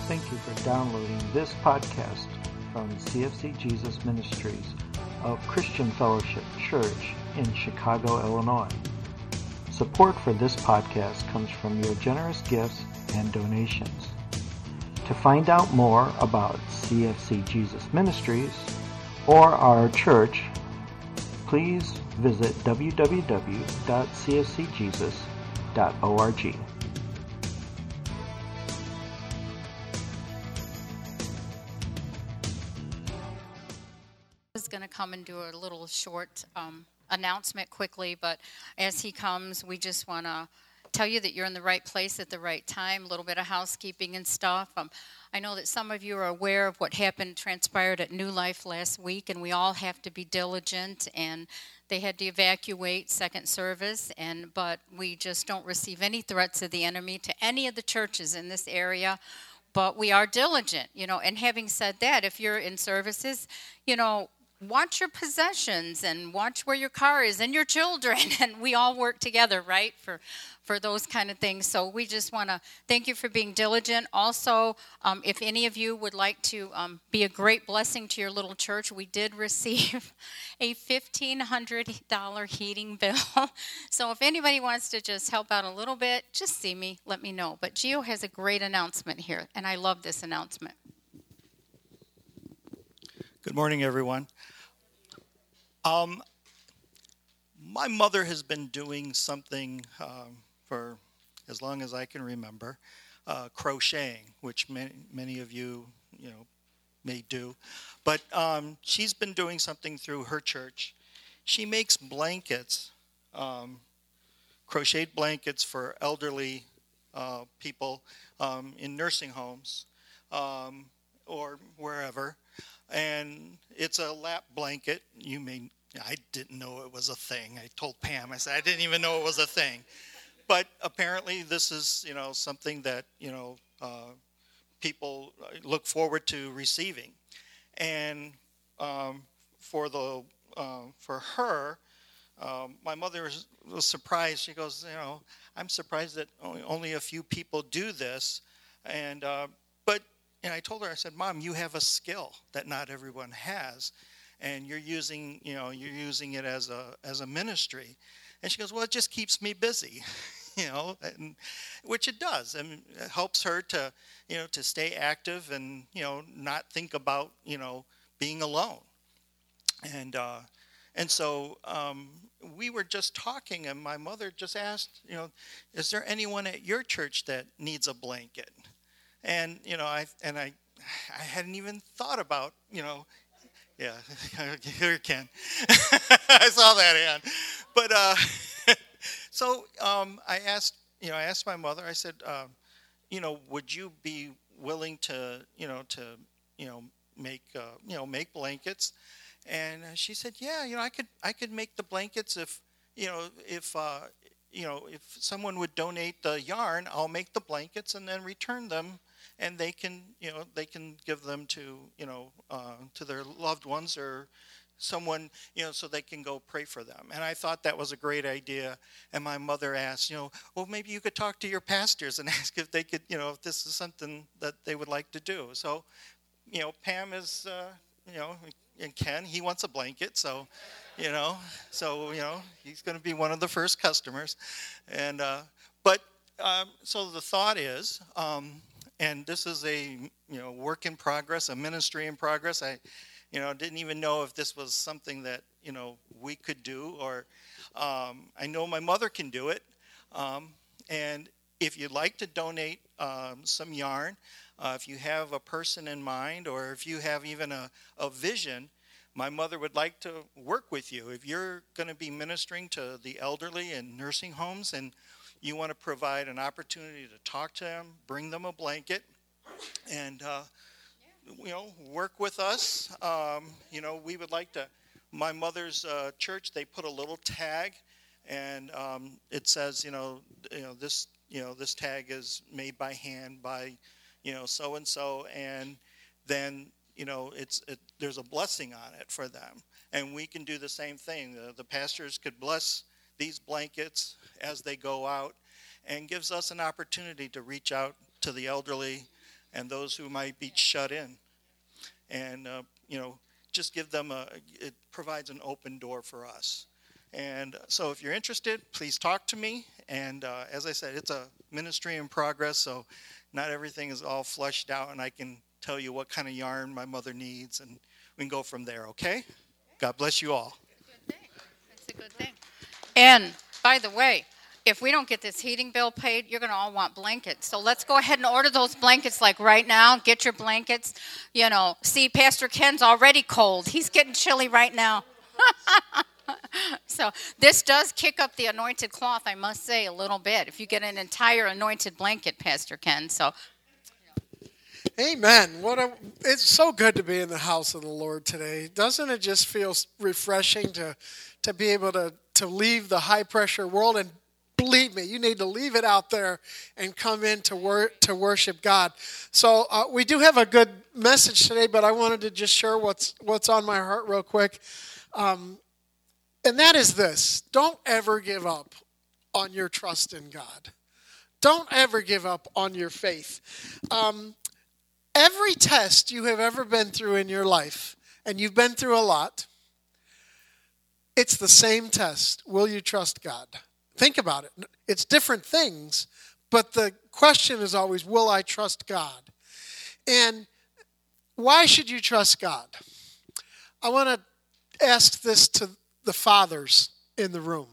Thank you for downloading this podcast from CFC Jesus Ministries of Christian Fellowship Church in Chicago, Illinois. Support for this podcast comes from your generous gifts and donations. To find out more about CFC Jesus Ministries or our church, please visit www.cfcjesus.org. Is going to come and do a little short announcement quickly, but as he comes, we just want to tell you that you're in the right place at the right time. A little bit of housekeeping and stuff. I know that some of you are aware of what transpired at New Life last week, and we all have to be diligent, and they had to evacuate second service, but we just don't receive any threats of the enemy to any of the churches in this area. But we are diligent, and having said that, if you're in services, watch your possessions and watch where your car is and your children, and we all work together, right, for those kind of things. So we just want to thank you for being diligent. Also, if any of you would like to be a great blessing to your little church, we did receive a $1,500 heating bill. So if anybody wants to just help out a little bit, just see me, let me know. But Gio has a great announcement here, and I love this announcement. Good morning, everyone. My mother has been doing something for as long as I can remember, crocheting, which many of you, may do. But she's been doing something through her church. She makes blankets, crocheted blankets for elderly people in nursing homes or wherever. And it's a lap blanket. I didn't know it was a thing. I told Pam, I said, I didn't even know it was a thing. But apparently this is, something that, people look forward to receiving. And for her, my mother was surprised. She goes, I'm surprised that only a few people do this. And I told her, I said, Mom, you have a skill that not everyone has, and you're using it as a ministry. And she goes, well, it just keeps me busy, and, which it does, and it helps her to, to stay active and, not think about, being alone. And so we were just talking, and my mother just asked, is there anyone at your church that needs a blanket? And, I hadn't even thought about, yeah, here Ken. I saw that hand. But, so I asked my mother, I said, would you be willing to, make blankets? And she said, yeah, I could make the blankets if someone would donate the yarn, I'll make the blankets and then return them. And they can give them to their loved ones or someone, so they can go pray for them. And I thought that was a great idea. And my mother asked, well, maybe you could talk to your pastors and ask if they could, if this is something that they would like to do. So, Pam is, and Ken, he wants a blanket. So, he's going to be one of the first customers. And, so the thought is, and this is a work in progress, a ministry in progress. I didn't even know if this was something that we could do, or I know my mother can do it. And if you'd like to donate some yarn, if you have a person in mind, or if you have even a vision, my mother would like to work with you. If you're going to be ministering to the elderly in nursing homes and you want to provide an opportunity to talk to them, bring them a blanket, and, work with us. We would like to, my mother's church, they put a little tag, and it says, this tag is made by hand by, so-and-so, and then, there's a blessing on it for them. And we can do the same thing. The pastors could bless these blankets as they go out, and gives us an opportunity to reach out to the elderly and those who might be shut in. And, just give them it provides an open door for us. And so if you're interested, please talk to me. And as I said, it's a ministry in progress, so not everything is all fleshed out, and I can tell you what kind of yarn my mother needs, and we can go from there, okay? God bless you all. Good thing. That's a good thing. And, by the way, if we don't get this heating bill paid, you're going to all want blankets. So let's go ahead and order those blankets like right now. Get your blankets. See, Pastor Ken's already cold. He's getting chilly right now. So this does kick up the anointed cloth, I must say, a little bit. If you get an entire anointed blanket, Pastor Ken. So, Amen. It's so good to be in the house of the Lord today. Doesn't it just feel refreshing to be able to leave the high-pressure world? And believe me, you need to leave it out there and come in to worship God. So we do have a good message today, but I wanted to just share what's on my heart real quick. And that is this: don't ever give up on your trust in God. Don't ever give up on your faith. Every test you have ever been through in your life, and you've been through a lot, it's the same test. Will you trust God? Think about it. It's different things, but the question is always, will I trust God? And why should you trust God? I want to ask this to the fathers in the room.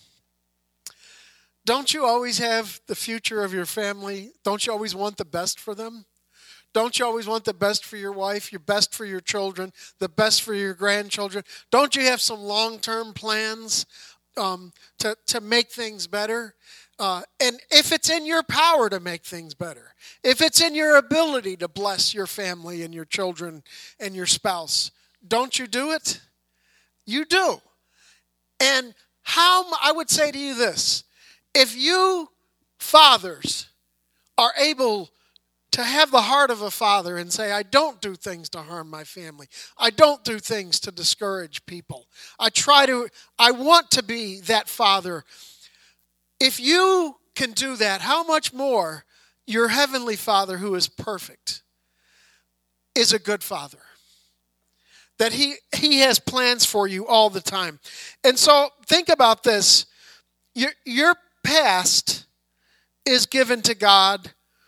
Don't you always have the future of your family? Don't you always want the best for them? Don't you always want the best for your wife, your best for your children, the best for your grandchildren? Don't you have some long-term plans to make things better? And if it's in your power to make things better, if it's in your ability to bless your family and your children and your spouse, don't you do it? You do. And I would say to you this: if you fathers are able to have the heart of a father and say, I don't do things to harm my family. I don't do things to discourage people. I want to be that father. If you can do that, how much more your heavenly Father, who is perfect, is a good father? That he has plans for you all the time. And so think about this. Your past is given to God,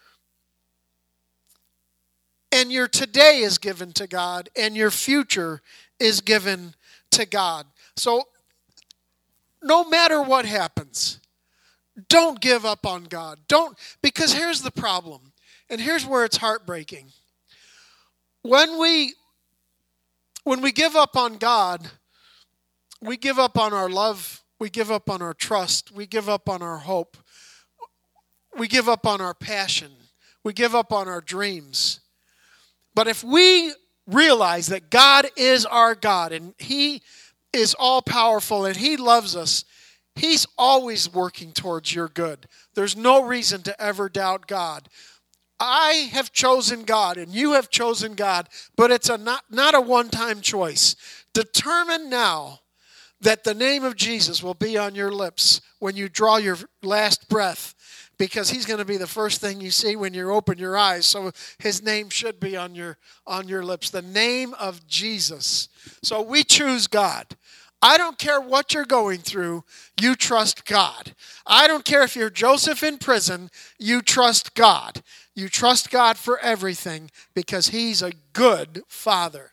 and your today is given to God, and your future is given to God. So no matter what happens, don't give up on God. Because here's the problem, and here's where it's heartbreaking. When we give up on God, we give up on our love, we give up on our trust, we give up on our hope, we give up on our passion, we give up on our dreams. But if we realize that God is our God and He is all-powerful and He loves us, He's always working towards your good. There's no reason to ever doubt God. I have chosen God and you have chosen God, but it's not a one-time choice. Determine now that the name of Jesus will be on your lips when you draw your last breath, because He's going to be the first thing you see when you open your eyes. So His name should be on your lips, the name of Jesus. So we choose God. I don't care what you're going through, you trust God. I don't care if you're Joseph in prison, you trust God. You trust God for everything because He's a good Father.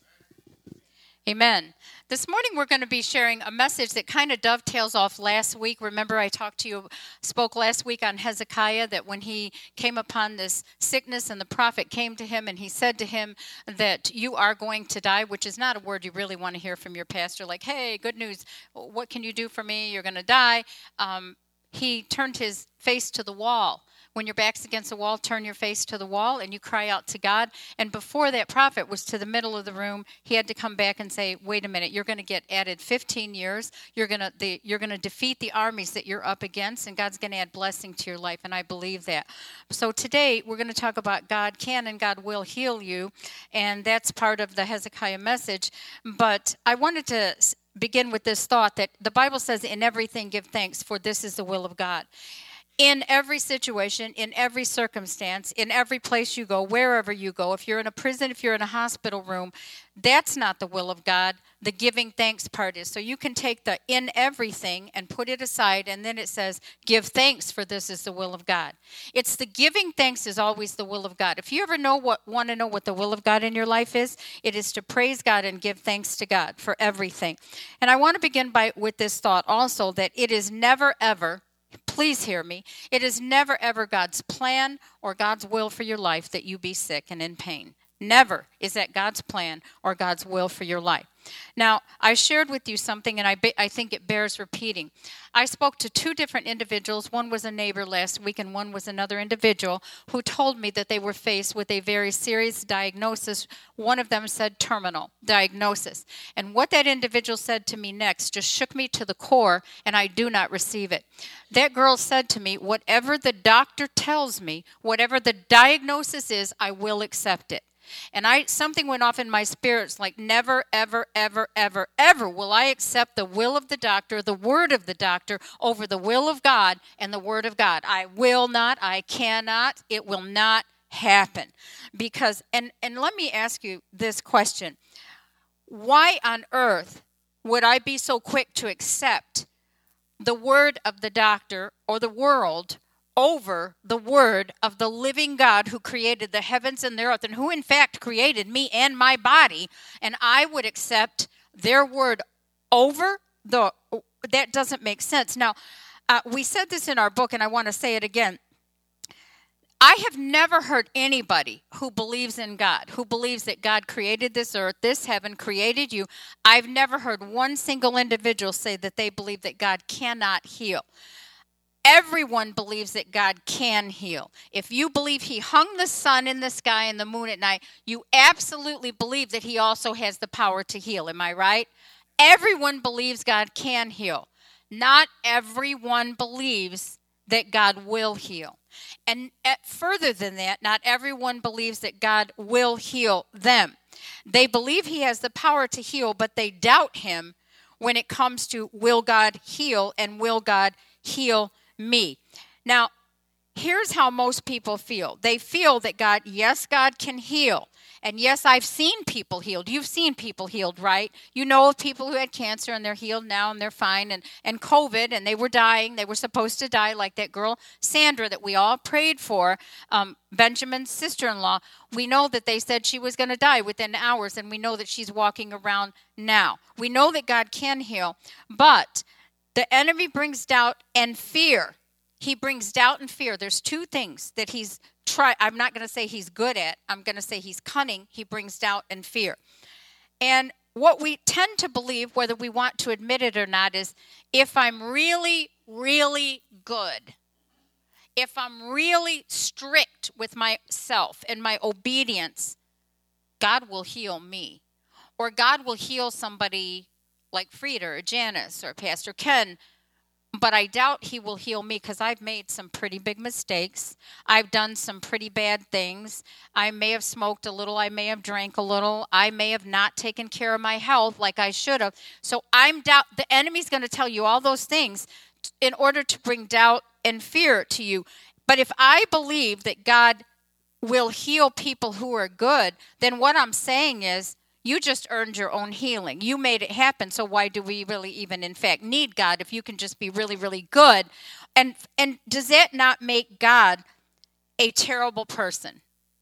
Amen. This morning we're going to be sharing a message that kind of dovetails off last week. Remember I spoke last week on Hezekiah, that when he came upon this sickness and the prophet came to him and he said to him that you are going to die, which is not a word you really want to hear from your pastor, like, hey, good news, what can you do for me? You're going to die. He turned his face to the wall. When your back's against the wall, turn your face to the wall and you cry out to God. And before that prophet was to the middle of the room, he had to come back and say, wait a minute, you're going to get added 15 years. You're going to defeat the armies that you're up against, and God's going to add blessing to your life, and I believe that. So today we're going to talk about God can and God will heal you, and that's part of the Hezekiah message. But I wanted to begin with this thought that the Bible says, in everything give thanks, for this is the will of God. In every situation, in every circumstance, in every place you go, wherever you go, if you're in a prison, if you're in a hospital room, that's not the will of God. The giving thanks part is. So you can take the in everything and put it aside, and then it says, give thanks, for this is the will of God. It's the giving thanks is always the will of God. If you ever want to know what the will of God in your life is, it is to praise God and give thanks to God for everything. And I want to begin with this thought also, that it is never, ever, please hear me, it is never, ever God's plan or God's will for your life that you be sick and in pain. Never is that God's plan or God's will for your life. Now, I shared with you something, and I think it bears repeating. I spoke to two different individuals. One was a neighbor last week, and one was another individual who told me that they were faced with a very serious diagnosis. One of them said terminal diagnosis. And what that individual said to me next just shook me to the core, and I do not receive it. That girl said to me, whatever the doctor tells me, whatever the diagnosis is, I will accept it. And something went off in my spirits, like never, ever, ever, ever, ever will I accept the will of the doctor, the word of the doctor, over the will of God and the word of God. I will not, I cannot, it will not happen. Because, and let me ask you this question. Why on earth would I be so quick to accept the word of the doctor or the world over the word of the living God who created the heavens and the earth, and who in fact created me and my body, and I would accept their word over that doesn't make sense. Now, we said this in our book, and I want to say it again. I have never heard anybody who believes in God, who believes that God created this earth, this heaven, created you. I've never heard one single individual say that they believe that God cannot heal. Everyone believes that God can heal. If you believe he hung the sun in the sky and the moon at night, you absolutely believe that he also has the power to heal. Am I right? Everyone believes God can heal. Not everyone believes that God will heal. And further than that, not everyone believes that God will heal them. They believe he has the power to heal, but they doubt him when it comes to will God heal and will God heal me. Now, here's how most people feel. They feel that God can heal. And yes, I've seen people healed. You've seen people healed, right? You know of people who had cancer and they're healed now and they're fine. And COVID, and they were dying. They were supposed to die, like that girl, Sandra, that we all prayed for, Benjamin's sister-in-law. We know that they said she was going to die within hours, and we know that she's walking around now. We know that God can heal, but the enemy brings doubt and fear. He brings doubt and fear. There's two things that I'm not going to say he's good at. I'm going to say he's cunning. He brings doubt and fear. And what we tend to believe, whether we want to admit it or not, is if I'm really, really good, if I'm really strict with myself and my obedience, God will heal me. Or God will heal somebody like Frida or Janice or Pastor Ken, but I doubt he will heal me because I've made some pretty big mistakes. I've done some pretty bad things. I may have smoked a little. I may have drank a little. I may have not taken care of my health like I should have. So the enemy's going to tell you all those things in order to bring doubt and fear to you. But if I believe that God will heal people who are good, then what I'm saying is, you just earned your own healing. You made it happen, so why do we really even, in fact, need God if you can just be really, really good? And does that not make God a terrible person?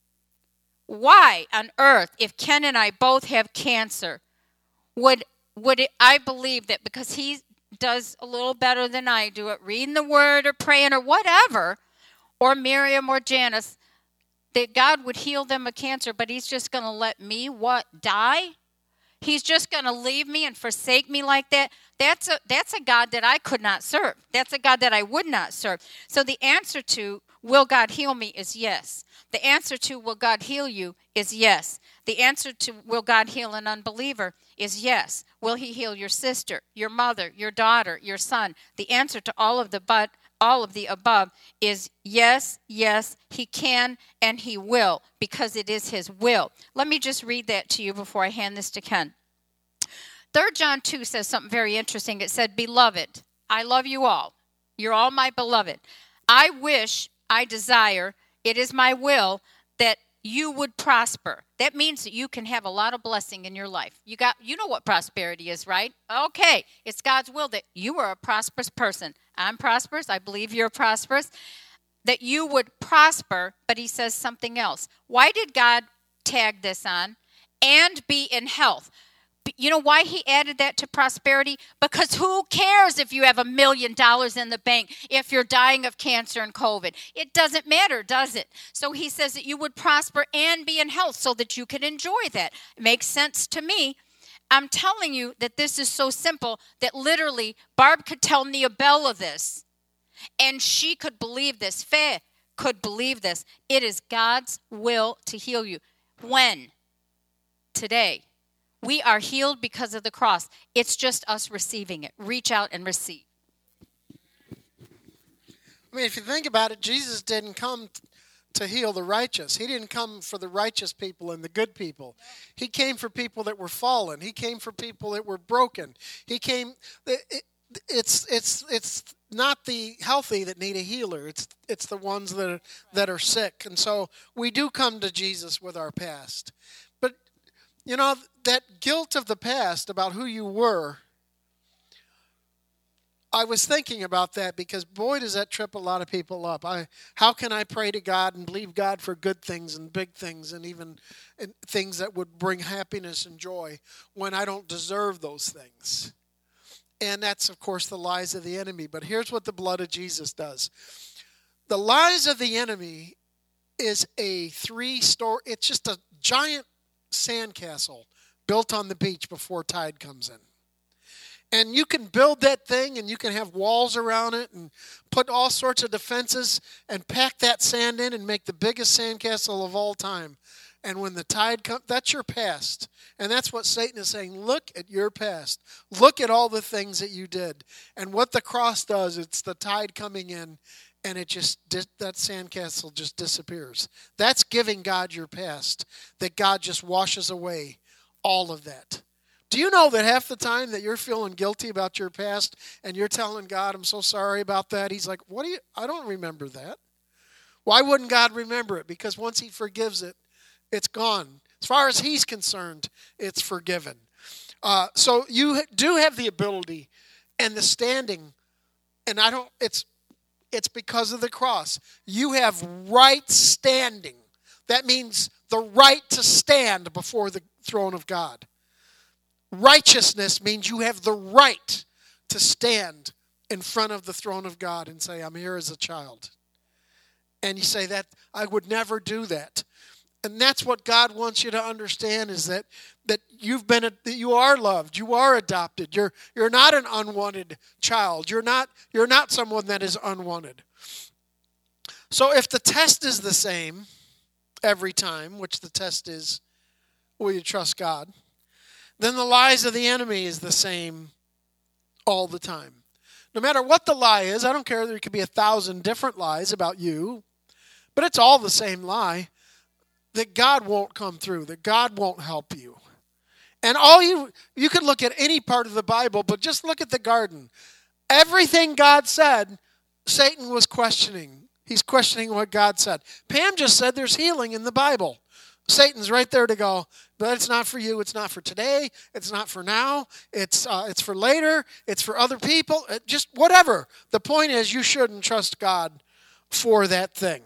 Why on earth, if Ken and I both have cancer, would I believe that because he does a little better than I do at reading the word or praying or whatever, or Miriam or Janice, that God would heal them of cancer, but he's just going to let me, die? He's just going to leave me and forsake me like that? That's a God that I could not serve. That's a God that I would not serve. So the answer to, will God heal me, is yes. The answer to, will God heal you, is yes. The answer to, will God heal an unbeliever, is yes. Will he heal your sister, your mother, your daughter, your son? The answer to all of the above is yes, yes, he can and he will, because it is his will. Let me just read that to you before I hand this to Ken. 3 John 2 says something very interesting. It said, Beloved, I love you all. You're all my beloved. I wish, I desire, it is my will that you would prosper. That means that you can have a lot of blessing in your life. You know what prosperity is, right? Okay, it's God's will that you are a prosperous person. I'm prosperous. I believe you're prosperous. That you would prosper, but he says something else. Why did God tag this on? And be in health. You know why he added that to prosperity? Because who cares if you have $1 million in the bank if you're dying of cancer and COVID? It doesn't matter, does it? So he says that you would prosper and be in health so that you can enjoy that. It makes sense to me. I'm telling you that this is so simple that literally Barb could tell Neobella this, and she could believe this. Faye could believe this. It is God's will to heal you. When? Today. We are healed because of the cross. It's just us receiving it. Reach out and receive. I mean, if you think about it, Jesus didn't come to heal the righteous. He didn't come for the righteous people and the good people. He came for people that were fallen. He came for people that were broken. He came. It's not the healthy that need a healer. It's the ones that are sick. And so we do come to Jesus with our past. But you know, that guilt of the past about who you were, I was thinking about that because, boy, does that trip a lot of people up. How can I pray to God and believe God for good things and big things and even things that would bring happiness and joy when I don't deserve those things? And that's, of course, the lies of the enemy. But here's what the blood of Jesus does. The lies of the enemy is a three-story, it's just a giant sandcastle built on the beach before tide comes in. And you can build that thing and you can have walls around it and put all sorts of defenses and pack that sand in and make the biggest sandcastle of all time. And when the tide comes, that's your past. And that's what Satan is saying. Look at your past. Look at all the things that you did. And what the cross does, it's the tide coming in, and it just, that sandcastle just disappears. That's giving God your past, that God just washes away all of that. Do you know that half the time that you're feeling guilty about your past and you're telling God, I'm so sorry about that, he's like, I don't remember that. Why wouldn't God remember it? Because once he forgives it, it's gone. As far as he's concerned, it's forgiven. So you do have the ability and the standing, and it's because of the cross. You have right standing. That means the right to stand before the throne of God. Righteousness means you have the right to stand in front of the throne of God and say, I'm here as a child. And you say that I would never do that. And that's what God wants you to understand, is that that you are loved, you are adopted. You're not an unwanted child. You're not someone that is unwanted. So if the test is the same every time, which the test is, will you trust God? Then the lies of the enemy is the same all the time. No matter what the lie is, I don't care, there could be 1,000 different lies about you, but it's all the same lie, that God won't come through, that God won't help you. And you could look at any part of the Bible, but just look at the garden. Everything God said, Satan was questioning. He's questioning what God said. Pam just said there's healing in the Bible. Satan's right there to go, but it's not for you. It's not for today. It's not for now. It's for later. It's for other people. Just whatever. The point is, you shouldn't trust God for that thing.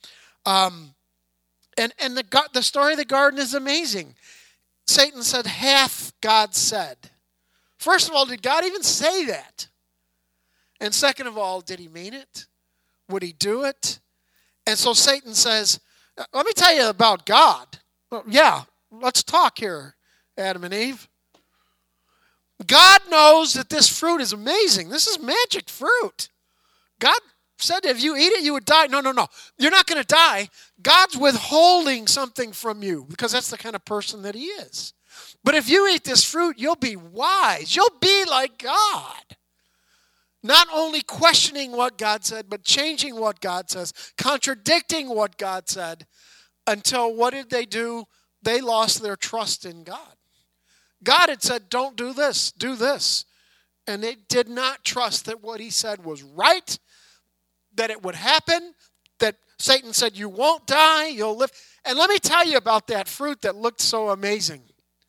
And the story of the garden is amazing. Satan said, hath God said. First of all, did God even say that? And second of all, did he mean it? Would he do it? And so Satan says, let me tell you about God. Well, yeah, let's talk here, Adam and Eve. God knows that this fruit is amazing. This is magic fruit. God said if you eat it, you would die. No. You're not going to die. God's withholding something from you because that's the kind of person that he is. But if you eat this fruit, you'll be wise. You'll be like God. Not only questioning what God said, but changing what God says, contradicting what God said, until what did they do? They lost their trust in God. God had said, don't do this, do this. And they did not trust that what he said was right. that it would happen, that Satan said, you won't die, you'll live. And let me tell you about that fruit that looked so amazing.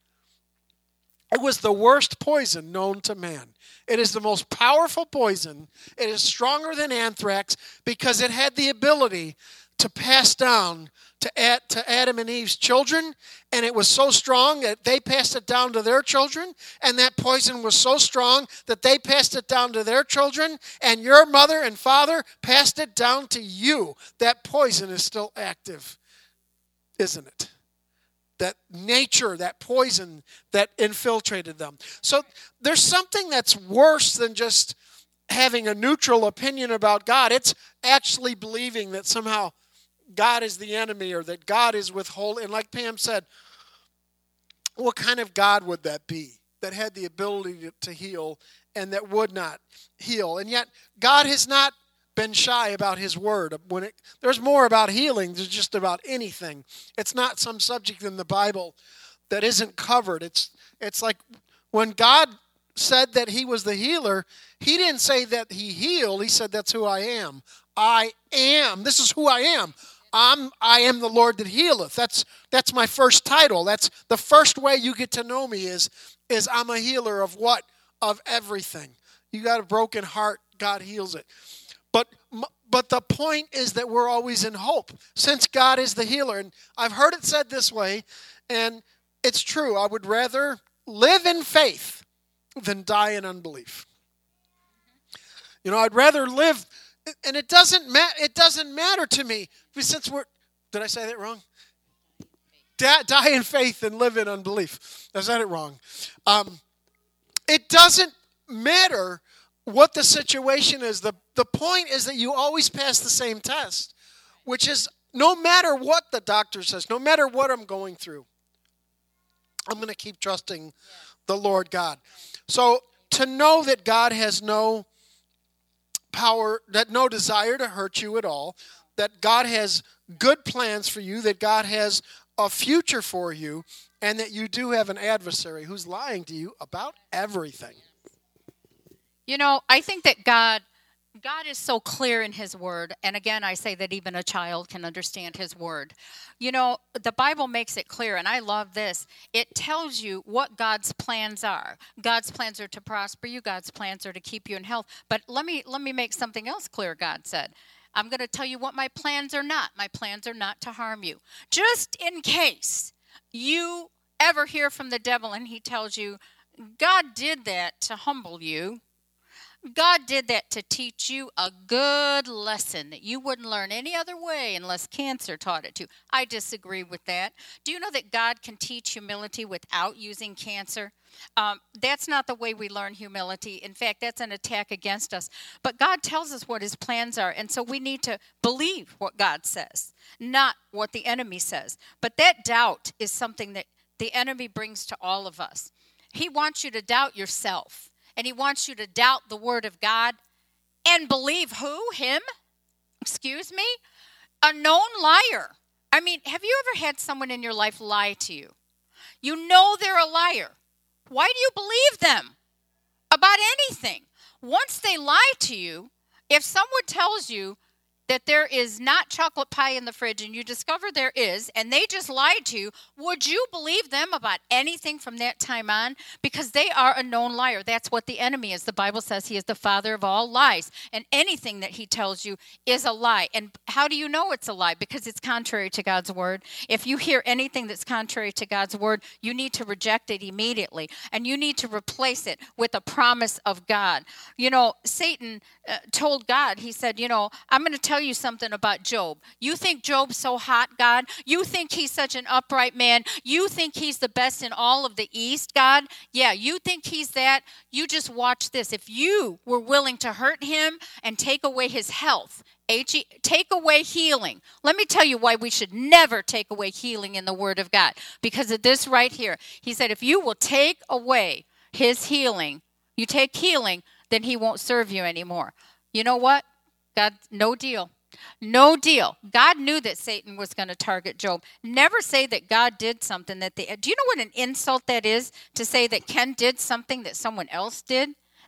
It was the worst poison known to man. It is the most powerful poison. It is stronger than anthrax because it had the ability to pass down to Adam and Eve's children, and it was so strong that they passed it down to their children, and that poison was so strong that they passed it down to their children, and your mother and father passed it down to you. That poison is still active, isn't it? That nature, that poison that infiltrated them. So there's something that's worse than just having a neutral opinion about God. It's actually believing that somehow God is the enemy or that God is withholding. And like Pam said, what kind of God would that be that had the ability to heal and that would not heal? And yet God has not been shy about his word. There's more about healing than just about anything. It's not some subject in the Bible that isn't covered. It's like when God said that he was the healer, he didn't say that he healed. He said, that's who I am. I am. This is who I am. I am the Lord that healeth. That's my first title. That's the first way you get to know me is I'm a healer of what? Of everything. You got a broken heart, God heals it. But the point is that we're always in hope, since God is the healer. And I've heard it said this way, and it's true. I would rather live in faith than die in unbelief. You know, I'd rather live, and it doesn't matter to me, since did I say that wrong? Die in faith and live in unbelief. I said it wrong. It doesn't matter what the situation is. The point is that you always pass the same test, which is no matter what the doctor says, no matter what I'm going through, I'm going to keep trusting the Lord God. So to know that God has no power, that no desire to hurt you at all, that God has good plans for you, that God has a future for you, and that you do have an adversary who's lying to you about everything. You know, I think that God is so clear in his word. And again, I say that even a child can understand his word. You know, the Bible makes it clear, and I love this. It tells you what God's plans are. God's plans are to prosper you. God's plans are to keep you in health. But let me make something else clear, God said. I'm going to tell you what my plans are not. My plans are not to harm you. Just in case you ever hear from the devil and he tells you, God did that to humble you. God did that to teach you a good lesson that you wouldn't learn any other way unless cancer taught it to. I disagree with that. Do you know that God can teach humility without using cancer? That's not the way we learn humility. In fact, that's an attack against us. But God tells us what his plans are, and so we need to believe what God says, not what the enemy says. But that doubt is something that the enemy brings to all of us. He wants you to doubt yourself. And he wants you to doubt the word of God and believe who? Him? Excuse me? A known liar. I mean, have you ever had someone in your life lie to you? You know they're a liar. Why do you believe them about anything? Once they lie to you, if someone tells you that there is not chocolate pie in the fridge and you discover there is, and they just lied to you, would you believe them about anything from that time on? Because they are a known liar. That's what the enemy is. The Bible says he is the father of all lies, and anything that he tells you is a lie. And how do you know it's a lie? Because it's contrary to God's word. If you hear anything that's contrary to God's word, you need to reject it immediately, and you need to replace it with a promise of God. You know, Satan told God, he said, you know, I'm going to tell you something about Job. You think Job's so hot, God? You think he's such an upright man? You think he's the best in all of the East, God? Yeah, you think he's that? You just watch this. If you were willing to hurt him and take away his health, take away healing. Let me tell you why we should never take away healing in the Word of God. Because of this right here. He said, if you will take away his healing, you take healing, then he won't serve you anymore. You know what? God, no deal. No deal. God knew that Satan was going to target Job. Never say that God did something that do you know what an insult that is? To say that Ken did something that someone else did?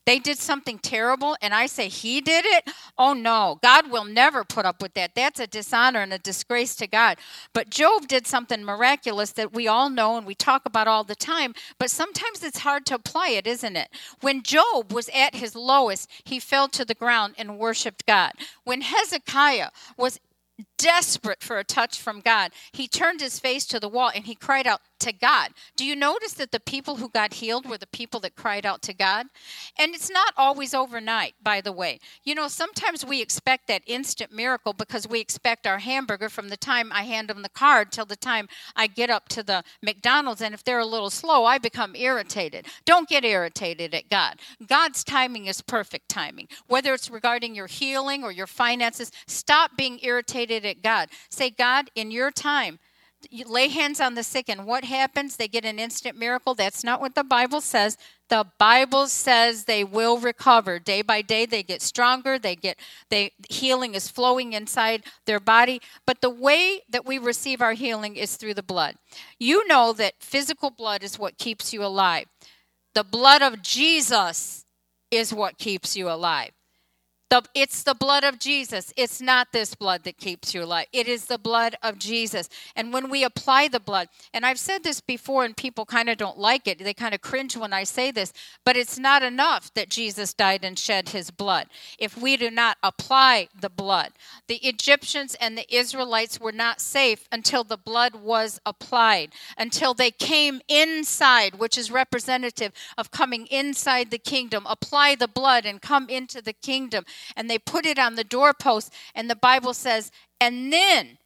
They did something terrible, and I say he did it? Oh, no. God will never put up with that. That's a dishonor and a disgrace to God. But Job did something miraculous that we all know and we talk about all the time, but sometimes it's hard to apply it, isn't it? When Job was at his lowest, he fell to the ground and worshiped God. When Hezekiah was desperate for a touch from God, he turned his face to the wall and he cried out to God. Do you notice that the people who got healed were the people that cried out to God? And it's not always overnight, by the way. You know, sometimes we expect that instant miracle because we expect our hamburger from the time I hand them the card till the time I get up to the McDonald's, and if they're a little slow, I become irritated. Don't get irritated at God. God's timing is perfect timing. Whether it's regarding your healing or your finances, stop being irritated at God. Say, God, in your time, you lay hands on the sick, and what happens? They get an instant miracle. That's not what the Bible says. The Bible says they will recover. Day by day, they get stronger. Healing is flowing inside their body. But the way that we receive our healing is through the blood. You know that physical blood is what keeps you alive. The blood of Jesus is what keeps you alive. It's the blood of Jesus. It's not this blood that keeps you alive. It is the blood of Jesus. And when we apply the blood, and I've said this before and people kind of don't like it. They kind of cringe when I say this. But it's not enough that Jesus died and shed his blood if we do not apply the blood. The Egyptians and the Israelites were not safe until the blood was applied, until they came inside, which is representative of coming inside the kingdom. Apply the blood and come into the kingdom. And they put it on the doorpost, and the Bible says, and then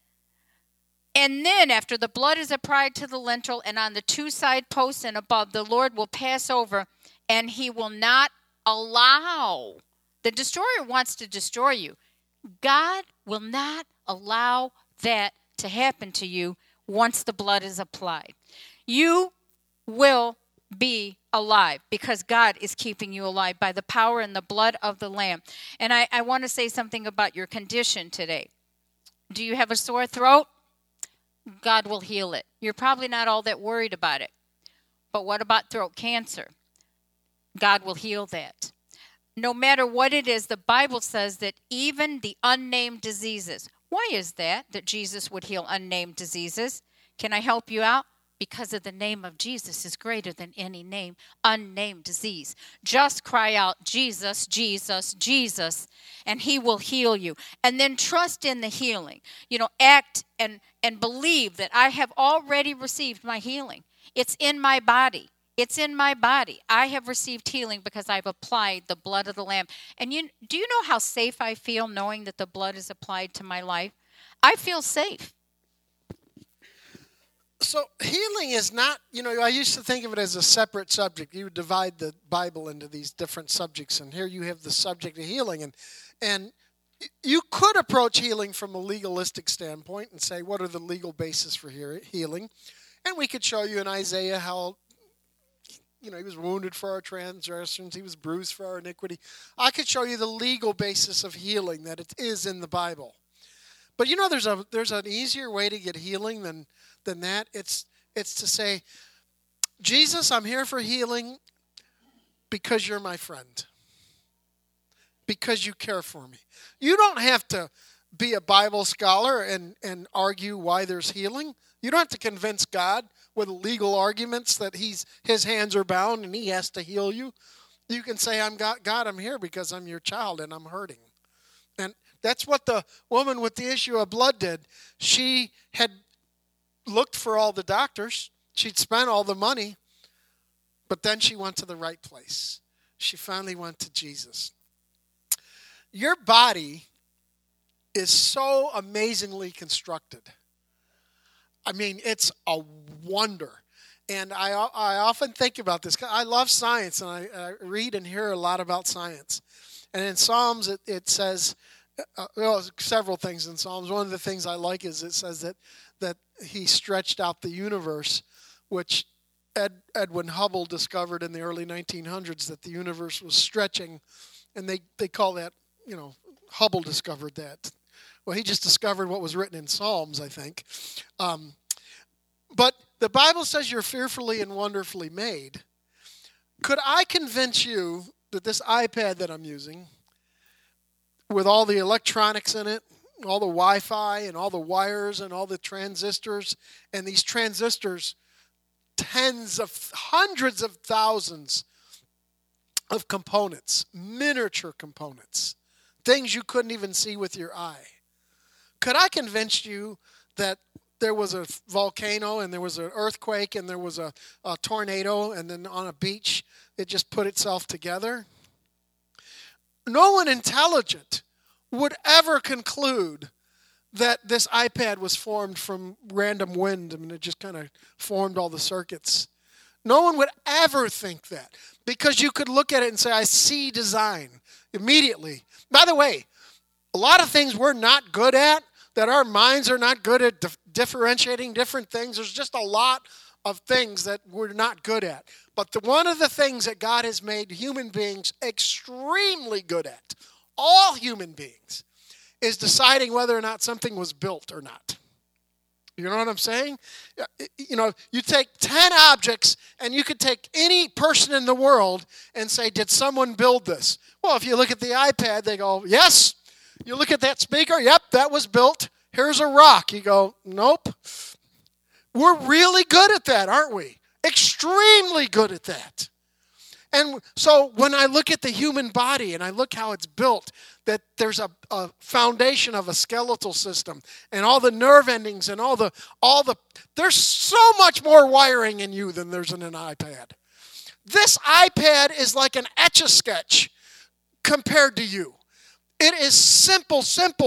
after the blood is applied to the lintel and on the two side posts and above, the Lord will pass over, and he will not allow. The destroyer wants to destroy you. God will not allow that to happen to you once the blood is applied. You will be alive because God is keeping you alive by the power and the blood of the Lamb. And I want to say something about your condition today. Do you have a sore throat? God will heal it. You're probably not all that worried about it. But what about throat cancer? God will heal that. No matter what it is, the Bible says that even the unnamed diseases. Why is that Jesus would heal unnamed diseases? Can I help you out? Because of the name of Jesus is greater than any name, unnamed disease. Just cry out, Jesus, Jesus, Jesus, and he will heal you. And then trust in the healing. You know, act and believe that I have already received my healing. It's in my body. It's in my body. I have received healing because I've applied the blood of the Lamb. And do you know how safe I feel knowing that the blood is applied to my life? I feel safe. So healing is not, I used to think of it as a separate subject. You would divide the Bible into these different subjects, and here you have the subject of healing. And you could approach healing from a legalistic standpoint and say, what are the legal basis for healing? And we could show you in Isaiah how, he was wounded for our transgressions, he was bruised for our iniquity. I could show you the legal basis of healing, that it is in the Bible. But there's an easier way to get healing than that. It's to say, Jesus, I'm here for healing because you're my friend. Because you care for me. You don't have to be a Bible scholar and argue why there's healing. You don't have to convince God with legal arguments that his hands are bound and he has to heal you. You can say, God, I'm here because I'm your child and I'm hurting. And that's what the woman with the issue of blood did. She had looked for all the doctors. She'd spent all the money. But then she went to the right place. She finally went to Jesus. Your body is so amazingly constructed. I mean, it's a wonder. And I often think about this. I love science, and I read and hear a lot about science. And in Psalms, it says, several things in Psalms. One of the things I like is it says that he stretched out the universe, which Edwin Hubble discovered in the early 1900s, that the universe was stretching. And they call that, Hubble discovered that. Well, he just discovered what was written in Psalms, I think. But the Bible says you're fearfully and wonderfully made. Could I convince you that this iPad that I'm using, with all the electronics in it, all the Wi-Fi and all the wires and all the transistors, and these transistors, hundreds of thousands of components, miniature components, things you couldn't even see with your eye. Could I convince you that there was a volcano and there was an earthquake and there was a tornado and then on a beach it just put itself together? No one intelligent would ever conclude that this iPad was formed from random wind. I mean, it just kind of formed all the circuits. No one would ever think that, because you could look at it and say, I see design immediately. By the way, a lot of things we're not good at, that our minds are not good at differentiating different things. There's just a lot of things that we're not good at. But one of the things that God has made human beings extremely good at, all human beings, is deciding whether or not something was built or not. You know what I'm saying? You know, you take 10 objects and you could take any person in the world and say, did someone build this? Well, if you look at the iPad, they go, yes. You look at that speaker, yep, that was built. Here's a rock. You go, nope. We're really good at that, aren't we? Extremely good at that. And so when I look at the human body and I look how it's built, that there's a foundation of a skeletal system and all the nerve endings and all the there's so much more wiring in you than there's in an iPad. This iPad is like an Etch-a-Sketch compared to you. It is simple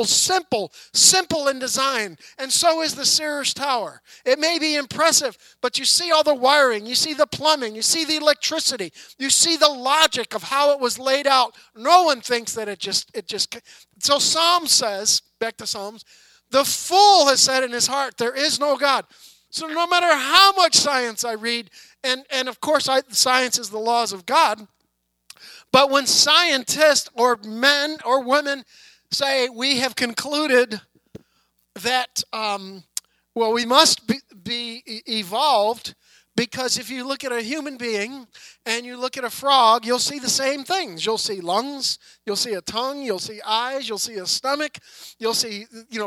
in design. And so is the Sears Tower. It may be impressive, but you see all the wiring, you see the plumbing, you see the electricity, you see the logic of how it was laid out. No one thinks that it just. So Psalm says, back to Psalms, the fool has said in his heart, there is no God. So no matter how much science I read, and of course science is the laws of God, but when scientists or men or women say we have concluded that, we must be evolved, because if you look at a human being and you look at a frog, you'll see the same things. You'll see lungs, you'll see a tongue, you'll see eyes, you'll see a stomach, you'll see,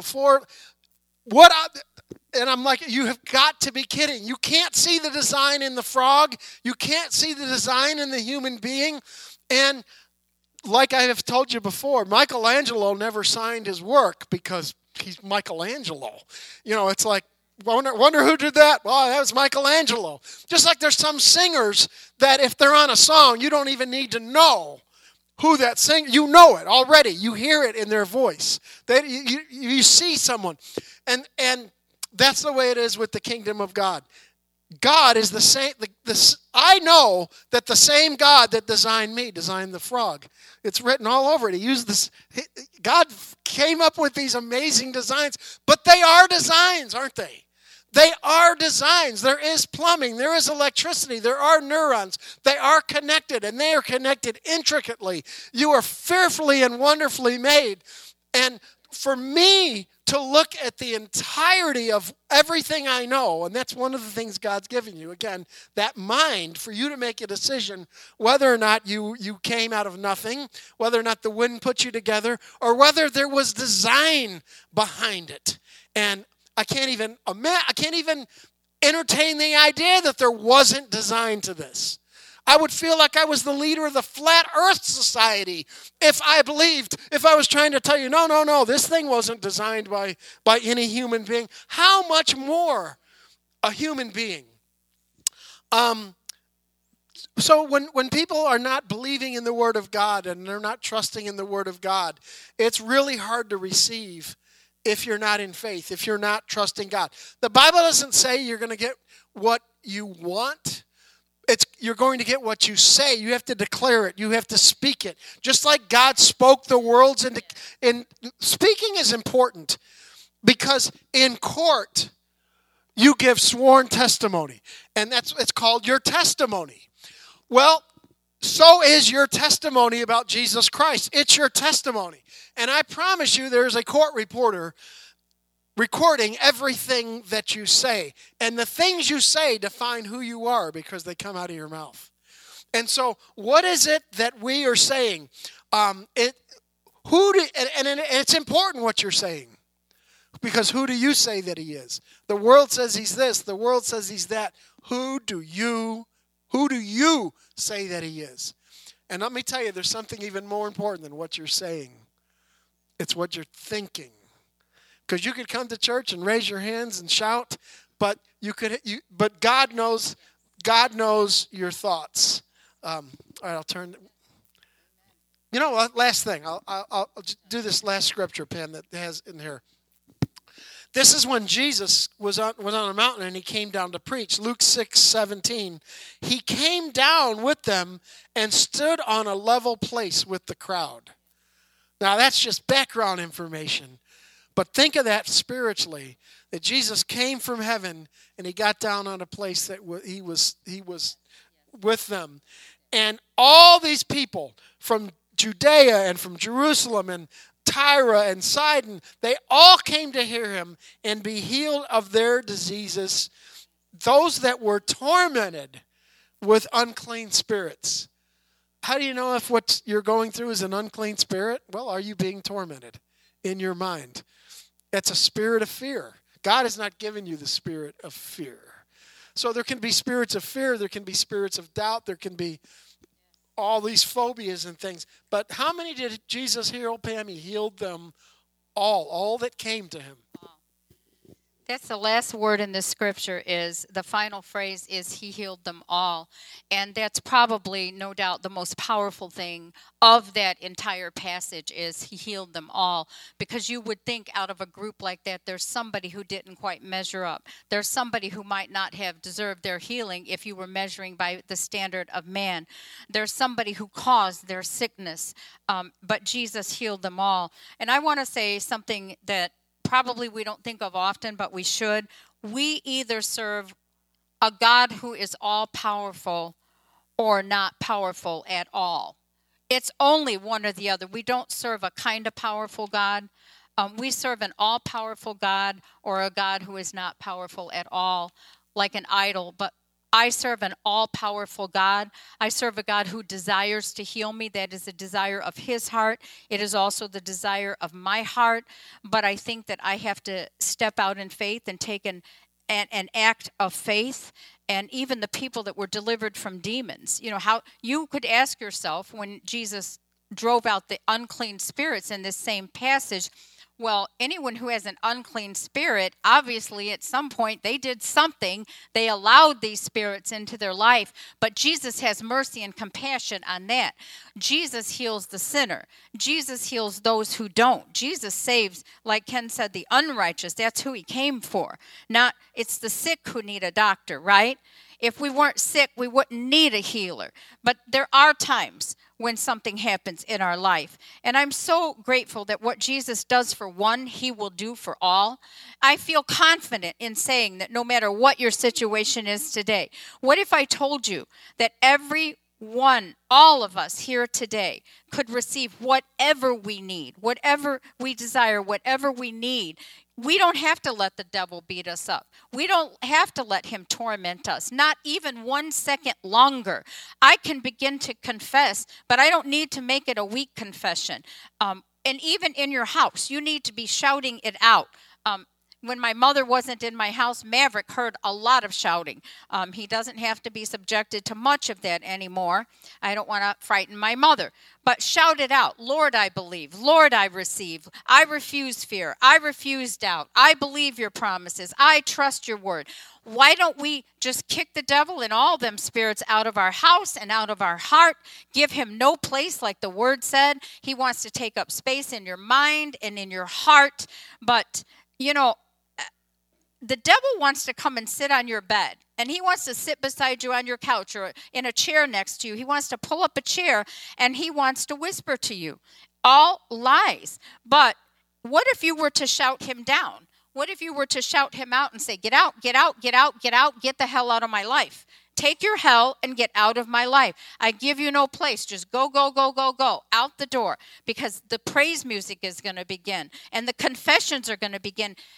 and I'm like, you have got to be kidding. You can't see the design in the frog. You can't see the design in the human being. And like I have told you before, Michelangelo never signed his work because he's Michelangelo. It's like, wonder who did that? Well, that was Michelangelo. Just like there's some singers that if they're on a song, you don't even need to know who that singer. You know it already. You hear it in their voice. You see someone. And that's the way it is with the kingdom of God. God is the same. I know that the same God that designed me designed the frog. It's written all over it. He used this. God came up with these amazing designs, but they are designs, aren't they? They are designs. There is plumbing. There is electricity. There are neurons. They are connected, and they are connected intricately. You are fearfully and wonderfully made. And for me to look at the entirety of everything I know, and that's one of the things God's given you, again, that mind for you to make a decision whether or not you came out of nothing, whether or not the wind put you together, or whether there was design behind it. And I can't even entertain the idea that there wasn't design to this. I would feel like I was the leader of the Flat Earth Society if I was trying to tell you, no, this thing wasn't designed by any human being. How much more a human being? So when people are not believing in the Word of God and they're not trusting in the Word of God, it's really hard to receive if you're not in faith, if you're not trusting God. The Bible doesn't say you're going to get what you want. You're going to get what you say. You have to declare it. You have to speak it. Just like God spoke the worlds into. And speaking is important because in court you give sworn testimony, and it's called your testimony. Well, so is your testimony about Jesus Christ. It's your testimony, and I promise you, there's a court reporter recording everything that you say. And the things you say define who you are because they come out of your mouth. And so what is it that we are saying? And it's important what you're saying. Because who do you say that he is? The world says he's this. The world says he's that. Who do you say that he is? And let me tell you, there's something even more important than what you're saying. It's what you're thinking. Because you could come to church and raise your hands and shout, but God knows your thoughts. All right, I'll turn. You know what? Last thing. I'll do this last scripture pen that has in here. This is when Jesus was on a mountain and he came down to preach. Luke 6:17. He came down with them and stood on a level place with the crowd. Now that's just background information. But think of that spiritually. That Jesus came from heaven and he got down on a place that he was with them. And all these people from Judea and from Jerusalem and Tyre and Sidon, they all came to hear him and be healed of their diseases. Those that were tormented with unclean spirits. How do you know if what you're going through is an unclean spirit? Well, are you being tormented in your mind? That's a spirit of fear. God has not given you the spirit of fear. So there can be spirits of fear. There can be spirits of doubt. There can be all these phobias and things. But how many did Jesus heal, Pam? He healed them all that came to him. That's the last word in this scripture is, the final phrase is, he healed them all. And that's probably, no doubt, the most powerful thing of that entire passage is he healed them all. Because you would think out of a group like that, there's somebody who didn't quite measure up. There's somebody who might not have deserved their healing if you were measuring by the standard of man. There's somebody who caused their sickness, but Jesus healed them all. And I want to say something that probably we don't think of often, but we should. We either serve a God who is all-powerful or not powerful at all. It's only one or the other. We don't serve a kind of powerful God. We serve an all-powerful God or a God who is not powerful at all, like an idol. But I serve an all-powerful God. I serve a God who desires to heal me. That is a desire of his heart. It is also the desire of my heart. But I think that I have to step out in faith and take an act of faith. And even the people that were delivered from demons, how you could ask yourself when Jesus drove out the unclean spirits in this same passage, well, anyone who has an unclean spirit, obviously at some point they did something. They allowed these spirits into their life. But Jesus has mercy and compassion on that. Jesus heals the sinner. Jesus heals those who don't. Jesus saves, like Ken said, the unrighteous. That's who he came for. It's the sick who need a doctor, right? If we weren't sick, we wouldn't need a healer. But there are times when something happens in our life. And I'm so grateful that what Jesus does for one, he will do for all. I feel confident in saying that no matter what your situation is today, what if I told you that all of us here today could receive whatever we need, whatever we desire, whatever we need. We don't have to let the devil beat us up. We don't have to let him torment us, not even 1 second longer. I can begin to confess, but I don't need to make it a weak confession. And even in your house, you need to be shouting it out. When my mother wasn't in my house, Maverick heard a lot of shouting. He doesn't have to be subjected to much of that anymore. I don't want to frighten my mother. But shout it out. Lord, I believe. Lord, I receive. I refuse fear. I refuse doubt. I believe your promises. I trust your word. Why don't we just kick the devil and all them spirits out of our house and out of our heart? Give him no place, like the word said. He wants to take up space in your mind and in your heart. But, the devil wants to come and sit on your bed, and he wants to sit beside you on your couch or in a chair next to you. He wants to pull up a chair, and he wants to whisper to you. All lies. But what if you were to shout him down? What if you were to shout him out and say, get out, get out, get out, get out, get the hell out of my life. Take your hell and get out of my life. I give you no place. Just go, go, go, go, go, out the door, because the praise music is going to begin, and the confessions are going to begin.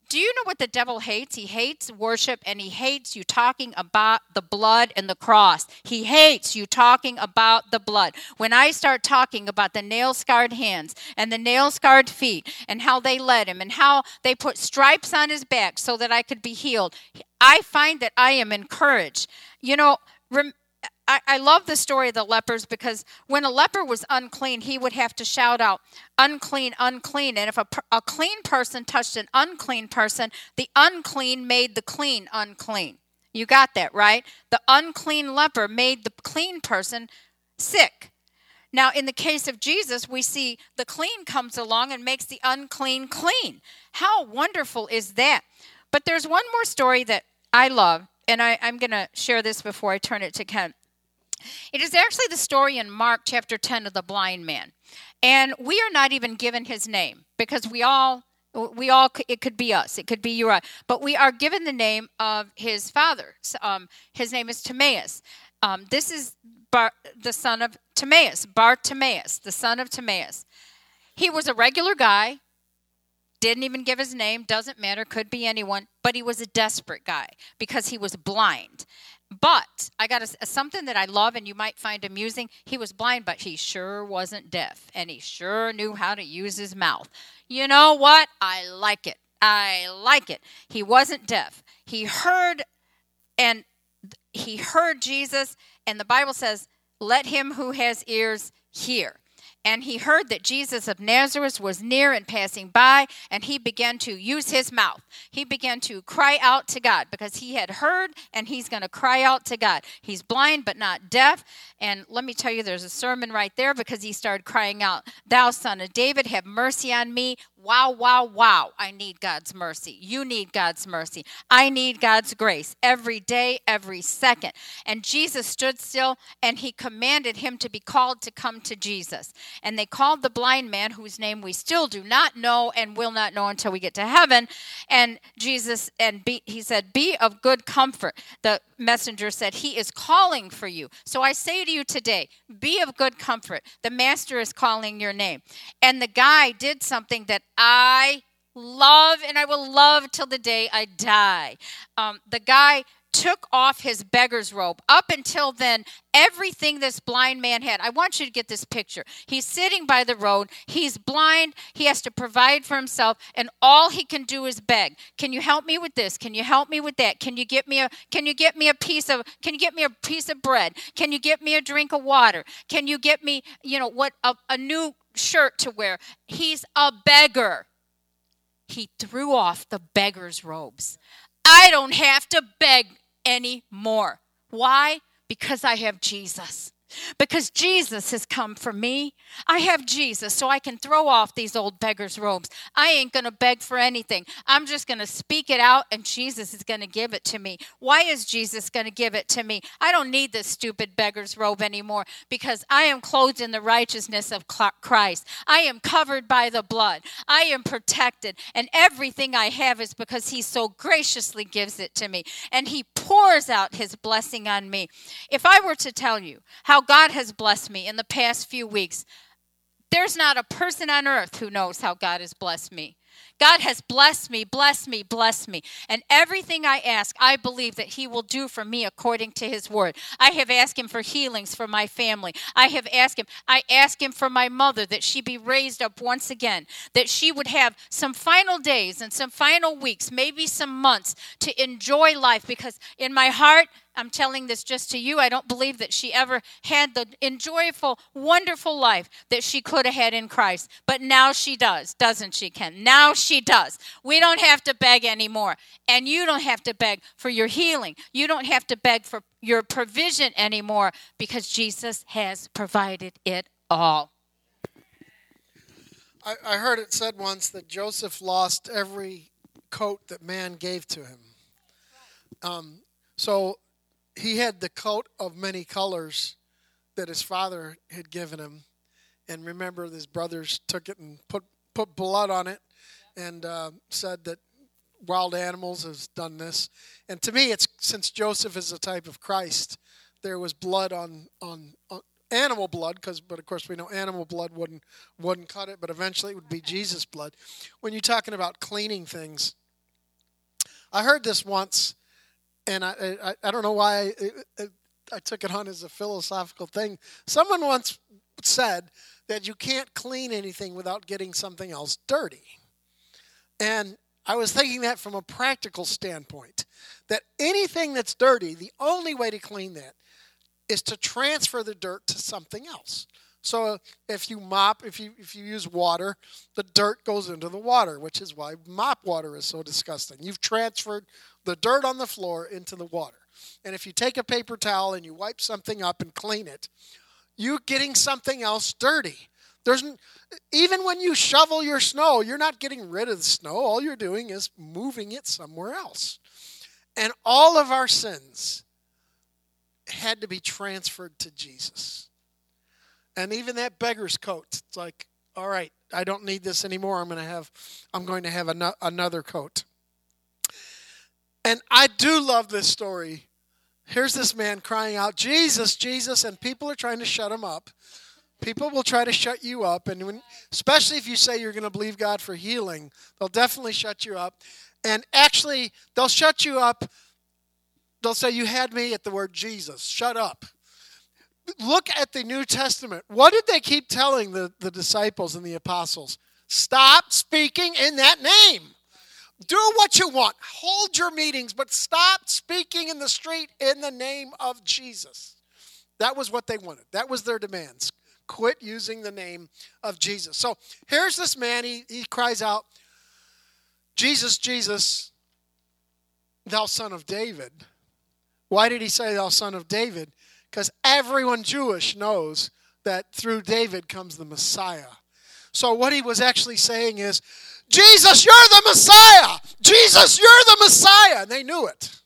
Do you know what the devil hates? He hates worship, and he hates you talking about the blood and the cross. He hates you talking about the blood. When I start talking about the nail-scarred hands and the nail-scarred feet and how they led him and how they put stripes on his back so that I could be healed, I find that I am encouraged. You know, I love the story of the lepers, because when a leper was unclean, he would have to shout out, unclean, unclean. And if a clean person touched an unclean person, the unclean made the clean unclean. You got that, right? The unclean leper made the clean person sick. Now, in the case of Jesus, we see the clean comes along and makes the unclean clean. How wonderful is that? But there's one more story that I love, and I'm going to share this before I turn it to Ken. It is actually the story in Mark chapter 10 of the blind man. And we are not even given his name, because we all, it could be us, it could be you, but we are given the name of his father. His name is Timaeus. This is the son of Timaeus, Bartimaeus, the son of Timaeus. He was a regular guy, didn't even give his name, doesn't matter, could be anyone, but he was a desperate guy because he was blind. But I got something that I love and you might find amusing. He was blind, but he sure wasn't deaf, and he sure knew how to use his mouth. You know what? I like it. I like it. He wasn't deaf. He heard Jesus, and the Bible says, let him who has ears hear. And he heard that Jesus of Nazareth was near and passing by, and he began to use his mouth. He began to cry out to God, because he had heard, and he's going to cry out to God. He's blind but not deaf. And let me tell you, there's a sermon right there, because he started crying out, thou son of David, have mercy on me. Wow, wow, wow. I need God's mercy. You need God's mercy. I need God's grace every day, every second. And Jesus stood still, and he commanded him to be called to come to Jesus. And they called the blind man, whose name we still do not know and will not know until we get to heaven. And Jesus, he said, be of good comfort. The messenger said, he is calling for you. So I say to you today, be of good comfort. The master is calling your name. And the guy did something that I love, and I will love till the day I die. The guy took off his beggar's robe. Up until then, everything this blind man had. I want you to get this picture. He's sitting by the road. He's blind. He has to provide for himself, and all he can do is beg. Can you help me with this? Can you help me with that? Can you get me a piece of bread? Can you get me a drink of water? Can you get me, a new shirt to wear? He's a beggar. He threw off the beggar's robes. I don't have to beg anymore. Why? Because I have Jesus. Because Jesus has come for me. I have Jesus, so I can throw off these old beggar's robes. I ain't going to beg for anything. I'm just going to speak it out, and Jesus is going to give it to me. Why is Jesus going to give it to me? I don't need this stupid beggar's robe anymore, because I am clothed in the righteousness of Christ. I am covered by the blood. I am protected, and everything I have is because he so graciously gives it to me, and he pours out his blessing on me. If I were to tell you how God has blessed me in the past few weeks, there's not a person on earth who knows how God has blessed me. God has blessed me, blessed me, blessed me. And everything I ask, I believe that he will do for me according to his word. I have asked him for healings for my family. I ask him for my mother, that she be raised up once again, that she would have some final days and some final weeks, maybe some months to enjoy life, because in my heart, I'm telling this just to you, I don't believe that she ever had the enjoyable, wonderful life that she could have had in Christ. But now she does, doesn't she, Ken? Now she does. We don't have to beg anymore. And you don't have to beg for your healing. You don't have to beg for your provision anymore, because Jesus has provided it all. I heard it said once that Joseph lost every coat that man gave to him. So he had the coat of many colors that his father had given him. And remember, his brothers took it and put blood on it, and said that wild animals has done this. And to me, it's since Joseph is a type of Christ, there was blood on animal blood, but of course we know animal blood wouldn't cut it, but eventually it would be Jesus' blood. When you're talking about cleaning things, I heard this once, and I don't know why I took it on as a philosophical thing. Someone once said that you can't clean anything without getting something else dirty. And I was thinking that from a practical standpoint, that anything that's dirty, the only way to clean that is to transfer the dirt to something else. So if you mop, if you use water, the dirt goes into the water, which is why mop water is so disgusting. You've transferred the dirt on the floor into the water. And if you take a paper towel and you wipe something up and clean it, you're getting something else dirty. Even when you shovel your snow, you're not getting rid of the snow. All you're doing is moving it somewhere else. And all of our sins had to be transferred to Jesus. And even that beggar's coat, it's like, all right, I don't need this anymore. I'm going to have another coat. And I do love this story. Here's this man crying out, Jesus, Jesus, and people are trying to shut him up. People will try to shut you up, and especially if you say you're going to believe God for healing, they'll definitely shut you up. And actually, they'll shut you up. They'll say, you had me at the word Jesus. Shut up. Look at the New Testament. What did they keep telling the disciples and the apostles? Stop speaking in that name. Do what you want. Hold your meetings, but stop speaking in the street in the name of Jesus. That was what they wanted. That was their demands. Quit using the name of Jesus. So here's this man. He cries out, Jesus, Jesus, thou son of David. Why did he say thou son of David? Because everyone Jewish knows that through David comes the Messiah. So what he was actually saying is, Jesus, you're the Messiah. Jesus, you're the Messiah. And they knew it.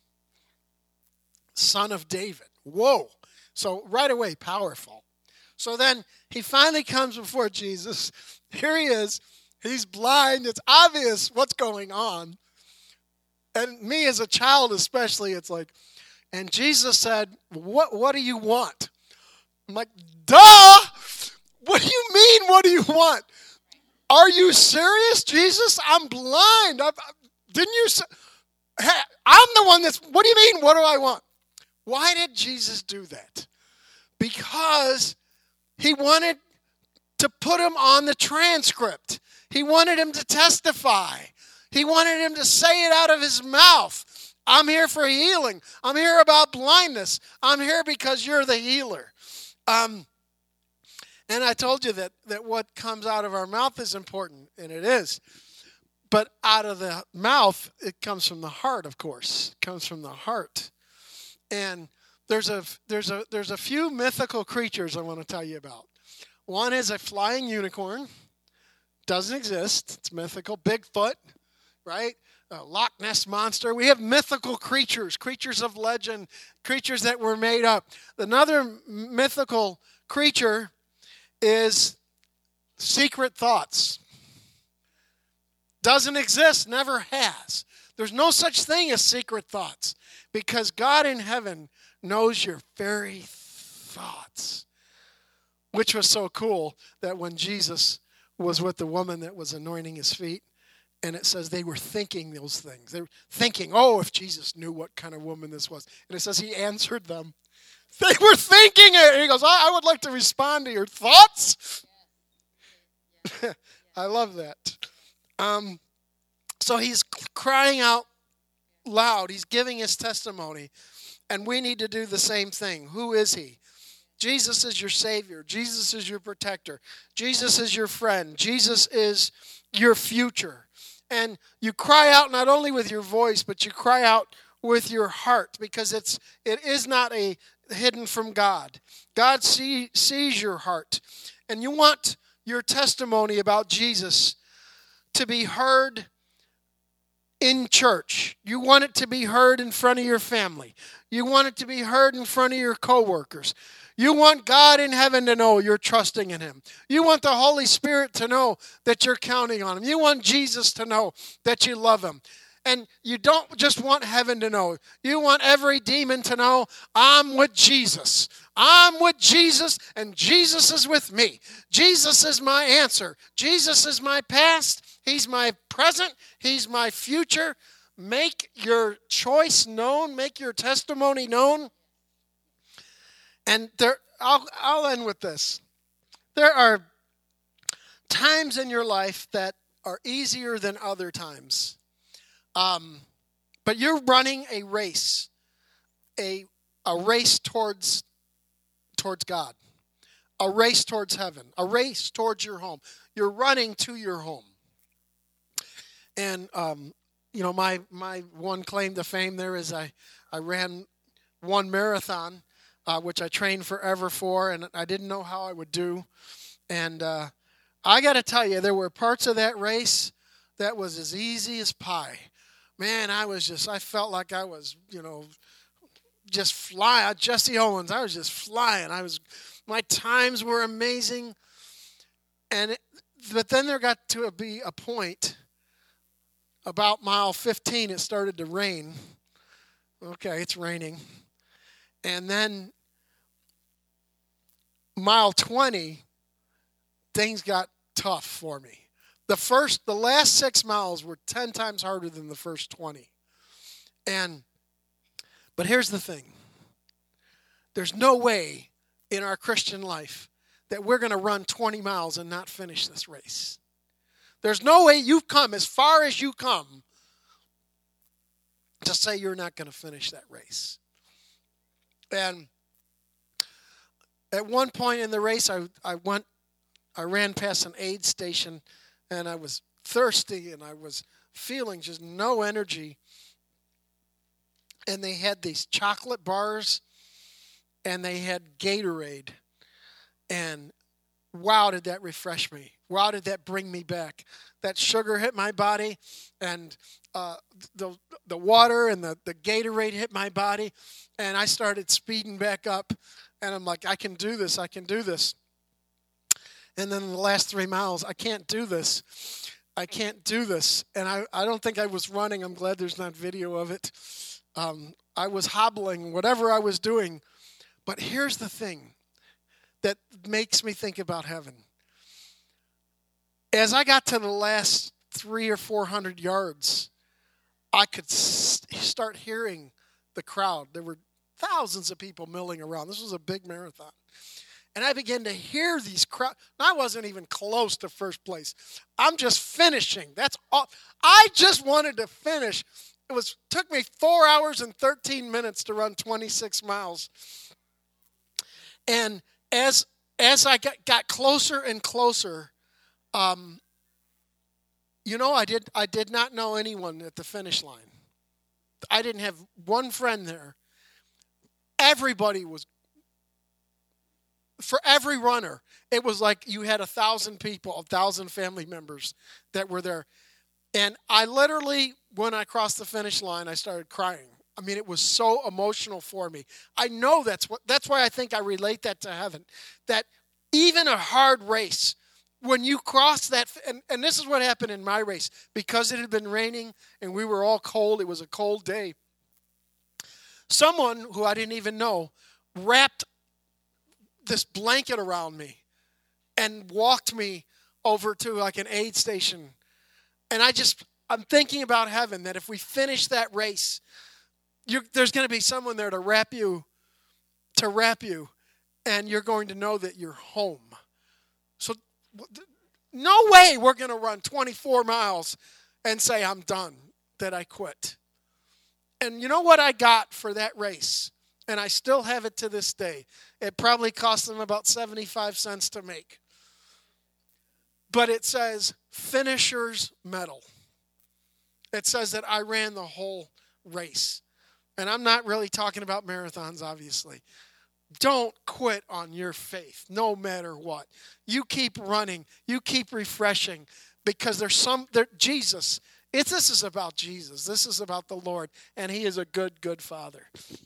Son of David. Whoa. So right away, powerful. So then he finally comes before Jesus. Here he is. He's blind. It's obvious what's going on. And me as a child especially, it's like, and Jesus said, what do you want? I'm like, duh! What do you mean, what do you want? Are you serious, Jesus? I'm blind. Didn't you say? Hey, I'm the one what do you mean, what do I want? Why did Jesus do that? Because he wanted to put him on the transcript. He wanted him to testify. He wanted him to say it out of his mouth. I'm here for healing. I'm here about blindness. I'm here because you're the healer. And I told you that what comes out of our mouth is important, and it is. But out of the mouth, it comes from the heart, of course. It comes from the heart. And there's a few mythical creatures I want to tell you about. One is a flying unicorn. Doesn't exist. It's mythical. Bigfoot, right? Loch Ness Monster. We have mythical creatures of legend, creatures that were made up. Another mythical creature is secret thoughts. Doesn't exist, never has. There's no such thing as secret thoughts because God in heaven knows your very thoughts. Which was so cool that when Jesus was with the woman that was anointing his feet, and it says they were thinking those things. They were thinking, if Jesus knew what kind of woman this was. And it says he answered them. They were thinking it. And he goes, I would like to respond to your thoughts. I love that. So he's crying out loud. He's giving his testimony. And we need to do the same thing. Who is he? Jesus is your Savior. Jesus is your protector. Jesus is your friend. Jesus is your future. And you cry out not only with your voice, but you cry out with your heart because it is not hidden from God. God sees your heart. And you want your testimony about Jesus to be heard in church. You want it to be heard in front of your family. You want it to be heard in front of your coworkers. You want God in heaven to know you're trusting in him. You want the Holy Spirit to know that you're counting on him. You want Jesus to know that you love him. And you don't just want heaven to know. You want every demon to know, I'm with Jesus. I'm with Jesus, and Jesus is with me. Jesus is my answer. Jesus is my past. He's my present. He's my future. Make your choice known. Make your testimony known. And I'll end with this. There are times in your life that are easier than other times. But you're running a race, a race towards God, a race towards heaven, a race towards your home. You're running to your home. And, my one claim to fame there is I ran one marathon, which I trained forever for, and I didn't know how I would do. And I got to tell you, there were parts of that race that was as easy as pie. Man, I felt like I was, just flying. Jesse Owens, I was just flying. My times were amazing. But then there got to be a point, about mile 15, it started to rain. Okay, it's raining. And then mile 20, things got tough for me. The last 6 miles were 10 times harder than the first 20. But here's the thing. There's no way in our Christian life that we're going to run 20 miles and not finish this race. There's no way you've come as far as you come to say you're not going to finish that race. And at one point in the race, I ran past an aid station, and I was thirsty, and I was feeling just no energy. And they had these chocolate bars, and they had Gatorade. And wow, did that refresh me. Wow, did that bring me back. That sugar hit my body, and the water and the Gatorade hit my body, and I started speeding back up. And I'm like, I can do this. And then the last 3 miles, I can't do this. And I don't think I was running. I'm glad there's not video of it. I was hobbling, whatever I was doing. But here's the thing that makes me think about heaven. As I got to the last 300 or 400 yards, I could start hearing the crowd. There were thousands of people milling around. This was a big marathon. And I began to hear these crowds. I wasn't even close to first place. I'm just finishing. That's all. I just wanted to finish. Took me 4 hours and 13 minutes to run 26 miles. And as I got closer and closer, I did not know anyone at the finish line. I didn't have one friend there. Everybody was, for every runner, it was like you had 1,000 people, 1,000 family members that were there. And I literally, when I crossed the finish line, I started crying. I mean, it was so emotional for me. I know that's why I think I relate that to heaven. That even a hard race, when you cross that, and this is what happened in my race, because it had been raining and we were all cold, it was a cold day. Someone who I didn't even know wrapped this blanket around me and walked me over to like an aid station. And I'm thinking about heaven, that if we finish that race, there's going to be someone there to wrap you, and you're going to know that you're home. So no way we're going to run 24 miles and say, I'm done, that I quit. And you know what I got for that race? And I still have it to this day. It probably cost them about 75 cents to make. But it says finisher's medal. It says that I ran the whole race. And I'm not really talking about marathons, obviously. Don't quit on your faith, no matter what. You keep running. You keep refreshing, because Jesus. This is about Jesus. This is about the Lord, and He is a good, good Father.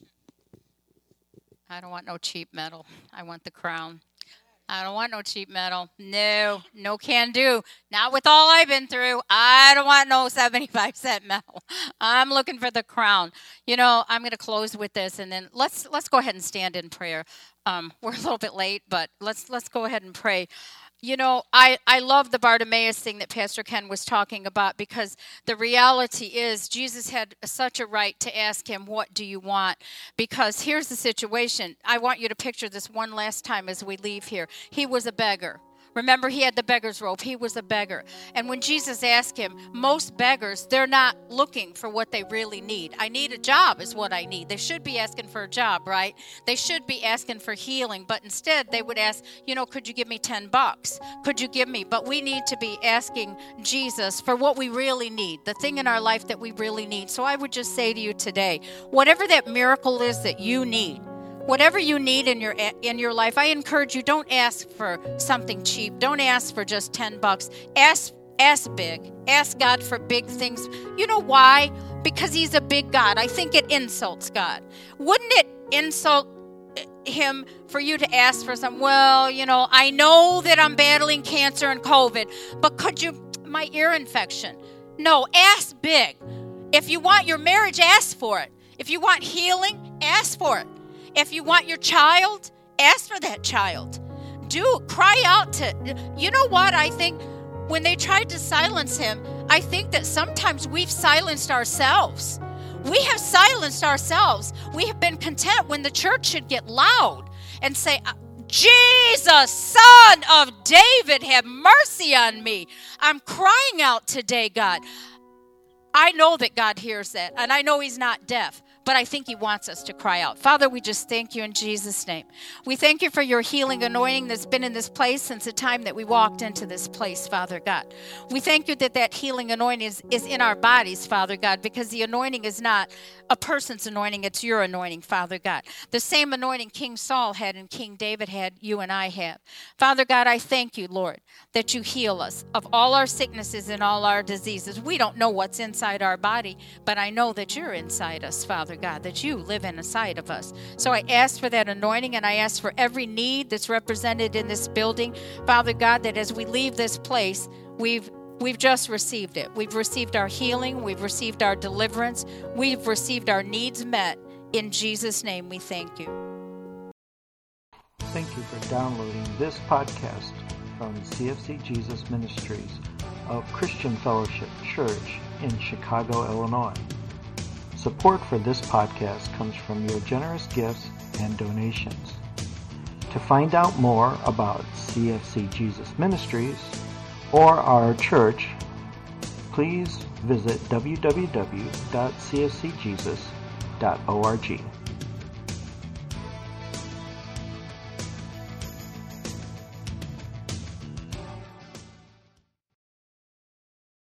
I don't want no cheap medal. I want the crown. I don't want no cheap medal. No can do. Not with all I've been through. I don't want no 75-cent medal. I'm looking for the crown. I'm going to close with this, and then let's go ahead and stand in prayer. We're a little bit late, but let's go ahead and pray. You know, I love the Bartimaeus thing that Pastor Ken was talking about, because the reality is Jesus had such a right to ask him, what do you want? Because here's the situation. I want you to picture this one last time as we leave here. He was a beggar. Remember, he had the beggar's robe. He was a beggar. And when Jesus asked him, most beggars, they're not looking for what they really need. I need a job is what I need. They should be asking for a job, right? They should be asking for healing. But instead, they would ask, could you give me $10? Could you give me? But we need to be asking Jesus for what we really need, the thing in our life that we really need. So I would just say to you today, whatever that miracle is that you need, whatever you need in your life, I encourage you, don't ask for something cheap. Don't ask for just $10. Ask big. Ask God for big things. You know why? Because he's a big God. I think it insults God. Wouldn't it insult him for you to ask for some, I know that I'm battling cancer and COVID, but my ear infection. No, ask big. If you want your marriage, ask for it. If you want healing, ask for it. If you want your child, ask for that child. Cry out to, you know what? I think when they tried to silence him, I think that sometimes we've silenced ourselves. We have silenced ourselves. We have been content when the church should get loud and say, Jesus, Son of David, have mercy on me. I'm crying out today, God. I know that God hears that, and I know he's not deaf. But I think he wants us to cry out. Father, we just thank you in Jesus' name. We thank you for your healing anointing that's been in this place since the time that we walked into this place, Father God. We thank you that healing anointing is in our bodies, Father God, because the anointing is not a person's anointing, it's your anointing, Father God. The same anointing King Saul had and King David had, you and I have. Father God, I thank you, Lord, that you heal us of all our sicknesses and all our diseases. We don't know what's inside our body, but I know that you're inside us, Father God, that you live inside of us. So I ask for that anointing, and I ask for every need that's represented in this building, Father God, that as we leave this place, we've just received it. We've received our healing. We've received our deliverance. We've received our needs met. In Jesus' name, we thank you. Thank you for downloading this podcast from CFC Jesus Ministries of Christian Fellowship Church in Chicago, Illinois. Support for this podcast comes from your generous gifts and donations. To find out more about CFC Jesus Ministries or our church, please visit www.cfcjesus.org.